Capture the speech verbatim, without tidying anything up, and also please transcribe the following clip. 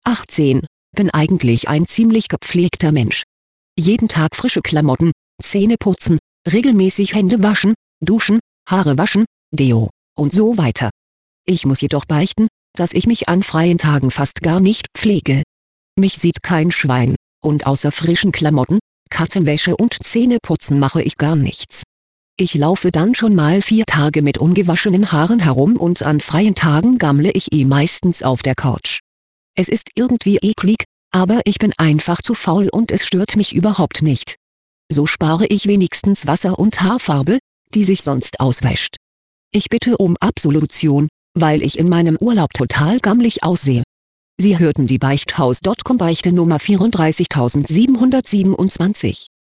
achtzehn. Bin eigentlich ein ziemlich gepflegter Mensch. Jeden Tag frische Klamotten, Zähne putzen, regelmäßig Hände waschen, duschen, Haare waschen, Deo und so weiter. Ich muss jedoch beichten, dass ich mich an freien Tagen fast gar nicht pflege. Mich sieht kein Schwein, und außer frischen Klamotten, Katzenwäsche und Zähneputzen mache ich gar nichts. Ich laufe dann schon mal vier Tage mit ungewaschenen Haaren herum und an freien Tagen gammle ich eh meistens auf der Couch. Es ist irgendwie eklig, aber ich bin einfach zu faul und es stört mich überhaupt nicht. So spare ich wenigstens Wasser und Haarfarbe, die sich sonst auswäscht. Ich bitte um Absolution, weil ich in meinem Urlaub total gammelig aussehe. Sie hörten die Beichthaus Punkt com Beichte Nummer vierunddreißigtausendsiebenhundertsiebenundzwanzig.